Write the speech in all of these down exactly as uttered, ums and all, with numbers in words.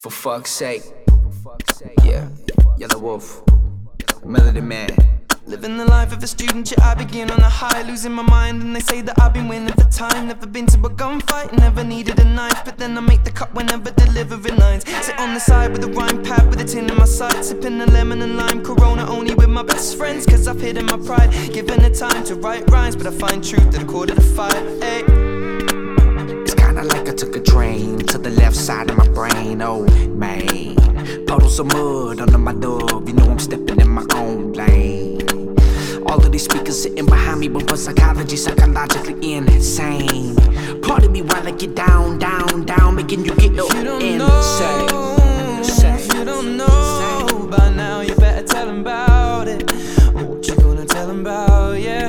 For fuck's sake. Yeah, Yelawolf, Melody Man. Living the life of a student, yeah, I begin on a high, losing my mind. And they say that I've been winning for time. Never been to a gunfight, never needed a knife. But then I make the cut whenever delivering lines. Sit on the side with a rhyme pad, with a tin in my side, sipping a lemon and lime Corona only with my best friends, cause I've hidden my pride. Given the time to write rhymes, but I find truth at a quarter to five. Ay. It's kinda like I took a train to the left side of my brain. Oh man, puddles of mud under my dub. You know I'm stepping in my own lane. All of these speakers sitting behind me, but for psychology, psychologically insane. Part of me while I get down, down, down, making you get up If you don't and know, say, if you don't know, by now you better tell them about it. What you gonna tell them about, yeah,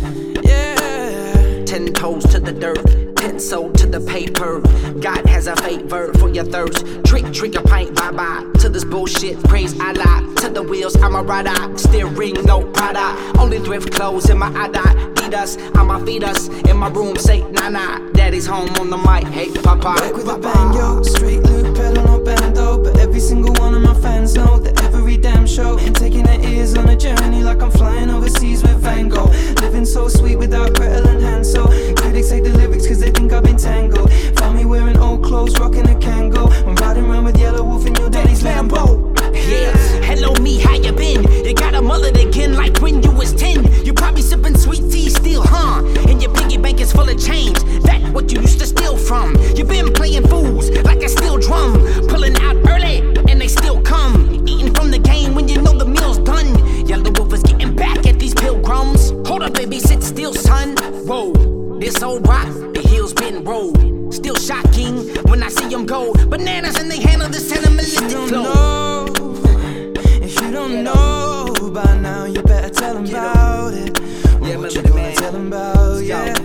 yeah. Ten toes to the dirt, pencil to the paper. God has a favor for your thirst. Trick, trick a pint, bye bye to this bullshit. Praise Allah to the wheels. I'm a rider, steering no Prada. Only thrift clothes in my Ada. Adidas, I'ma feed us in my room. Say nah nah. Daddy's home on the mic. Hey papa. Back with a bang, yo. Straight loop, pedal no bando. But every single one of my fans know that every damn show I'm taking their ears on a journey like I'm flying overseas with Van Gogh. Living so sweet without Gretel and Hansel. Critics hate the lyrics cause they think I've been tangled. Found me wearing old clothes, rocking a Kango. I'm riding around with Yelawolf in your daddy's Lambo. Yeah, hello me, how you been? You got a mullet again like when you was ten. You probably sipping sweet tea still, huh? And your piggy bank is full of change. That what you used to steal from. You been playing fools like a steel drum. Pulling out early and they still come. Eating from the game when you know the meal's done. Yelawolf is getting back at these pilgrims. Hold up baby, sit still son. Whoa, this old rock, the heels been rolled. Still shocking when I see them go bananas and they handle this animalistic flow. If you don't know, by now you better tell them about it. Yeah, What you Melody gonna Man. tell them about, yeah,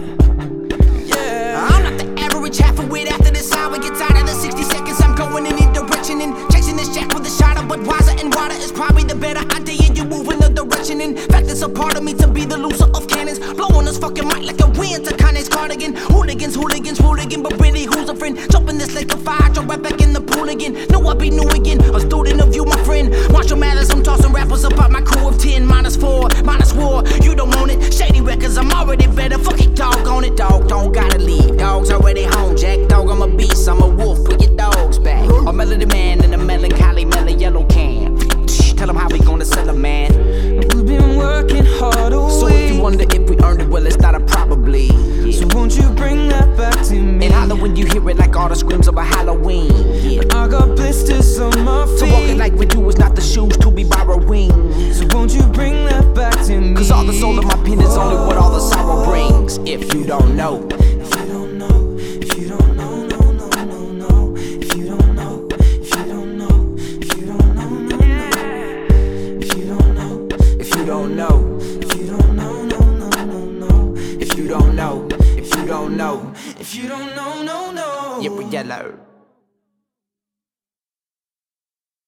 yeah. I'm not the average half a wit after this hour gets out of the sixty seconds. I'm going in any direction and chasing this jack with a shot of Budweiser and water is probably the better idea. You move in the direction. In fact, it's a part of me to be the loser of cannons. Blowing this fucking mic like a wind to Kanye's cardigan. Hooligans, hooligans, hooligan, but really who's a friend? Jumping this lake of fire, jump right back in the pool again. Know I be new again, a student of you, my friend. Marshall Mathers, I'm tossing rappers about my crew of ten. Minus four, minus war, you don't want it. Shady records, I'm already better. Fuck it, dog on it, dog. Don't gotta leave, dog's already home, Jack. Dog, I'm a beast, I'm a wolf. Put your dogs back. A Melody Man in a melancholy, mellow yellow can. Tell them how we gonna sell 'em, man. We've been working hard all So week. if you wonder if we earned it, well, it's not a probably. Yeah. So won't you bring that back to me? And holler when you hear it like all the screams of a Halloween. Yeah. I got blisters on my feet. So walking like we do is not the shoes to be borrowing. So won't you bring that back to me? Cause all the soul of my pen is only what all the sorrow brings. If you don't know, If you don't know, if you don't know, no, no, no, no. If you don't know, if you don't know, if you don't know, no, no. If you don't know, if you don't know, if you don't know, no, no, no, no. if you don't know, if you don't know, If you don't know, no, no. yeah, we yellow.